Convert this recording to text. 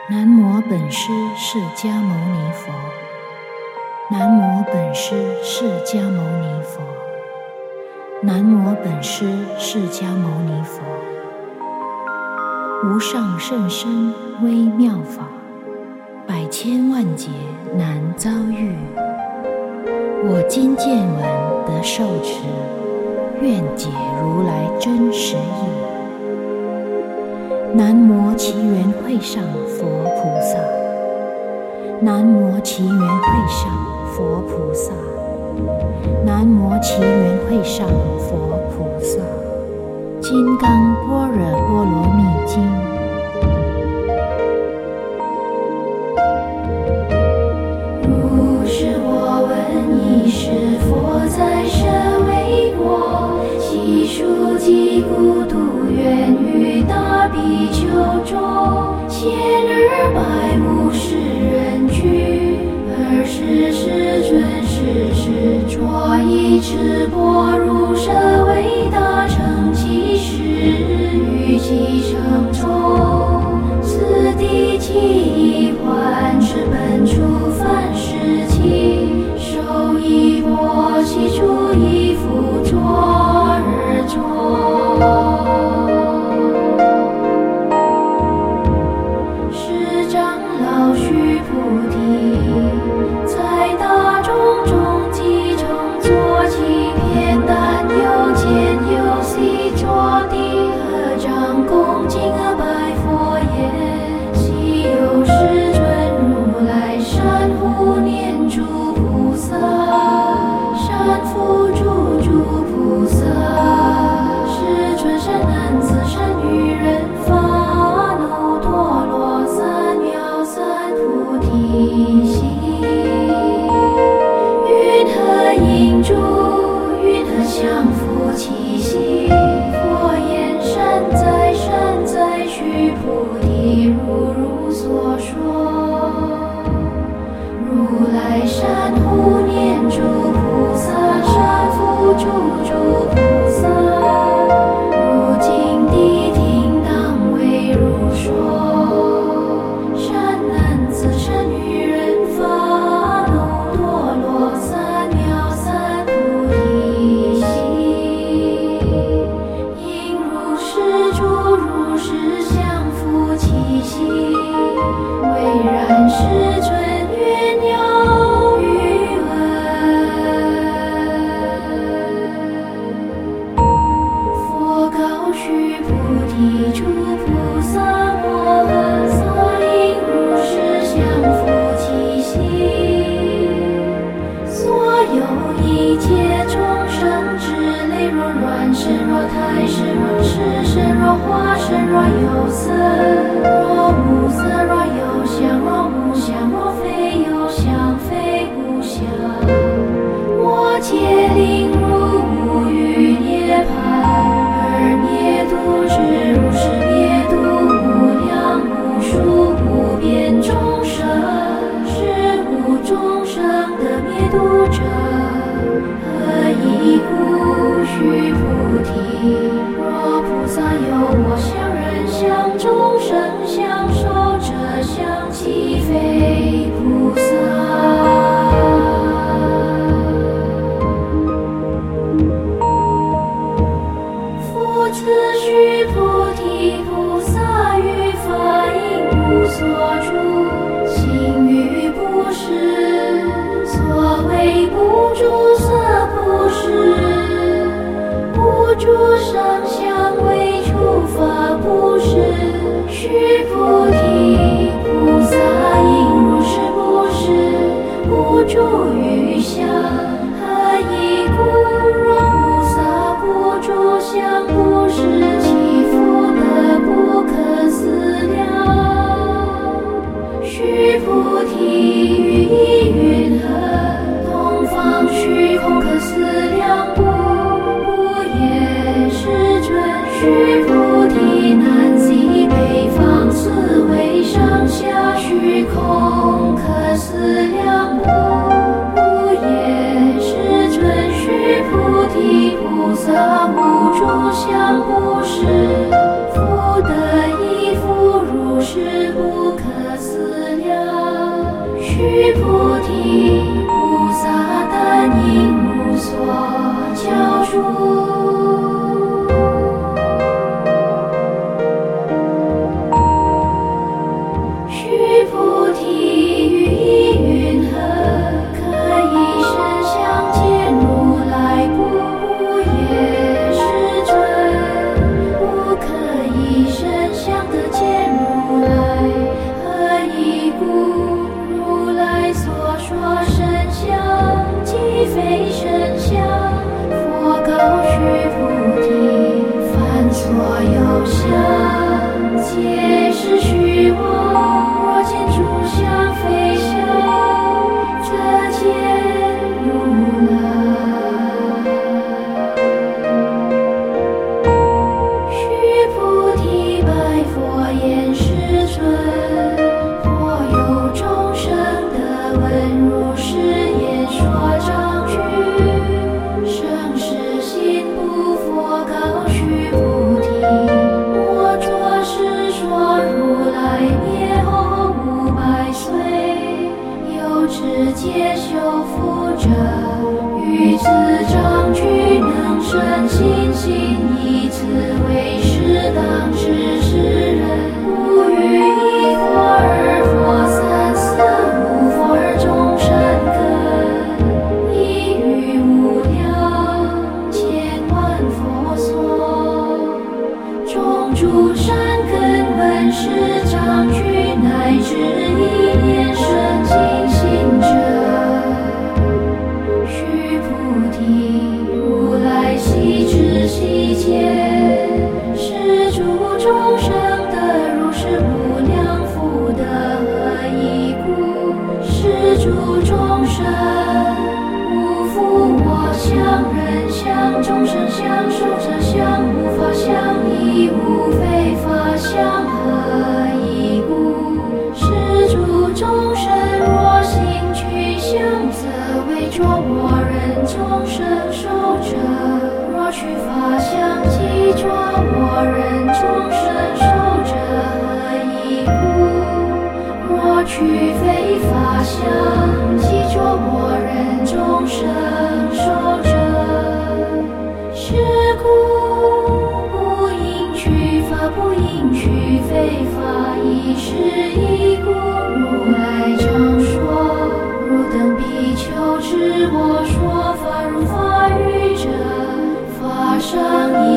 南无本师释迦牟尼佛。南无本师释迦牟尼佛。南无本师释迦牟尼佛。无上甚深微妙法，百千万劫难遭遇。我今见闻得受持，愿解如来真实义。南无祇园会上佛菩萨。南无祇园会上佛菩萨。南无祇园会上佛菩萨。金刚般若波罗蜜经。 如是我闻，一时佛在舍卫国，其数及孤独远于大比丘众，1250人俱。20世尊世世着一持钵入舍卫大乘其事，于其城中，此地其一环是本处梵世期，受衣钵其诸衣服着而着。是长老须菩提，在大众中集成作其遍但有见有悉着地，合掌恭敬拜佛言：昔有世尊如来善护念诸菩萨，善护诸菩萨。世尊善男子善女人，发耨多罗三藐三菩提心。云何应住？云何降伏其心？佛言：善哉，须菩提，如所说。如来善护念诸菩萨，善护诸菩萨。如今谛听当为如说。善男子善女人，发耨多罗三藐三菩提心。应如是住，如是降伏其心。唯然世尊愿了欲闻。佛告须菩提，诸菩萨摩诃萨应如是降伏其心。所有一切众生之类，若卵身，若胎身，若赤身，若化身，若有色，若无色，若有相，若无相，若非有相，非无相。我皆令入无余涅槃，而灭度之如是灭度无量无数无边众生，是无众生的灭度者。何以故？须菩提，若菩萨有我相、人相、众生相、寿者相，其非菩萨。复次须菩提，菩萨于法应无所住，行于布施，所谓不住色布施，不住声香味触法布施。须菩提，菩萨应如是布施，不住于相。何以故？若菩萨不住相布施，其福德不可思量。须菩提，于意云何？东方虚空可思量不？不也，世尊。须菩提，南西北方四维上下虚空可思量不？不也，世尊。须菩提，菩萨无住相布施，福德亦复如是不可思受者相，无法相依，无非法相合一故。施诸众生，若心取相，则为着我人众生受者。若取法相，即着我人众生受者合一故。若取非法相，即着我人众生受者。是故不应取法，不应取非法，以是义故，如来常说：汝等比丘知我说法如法语者，法上一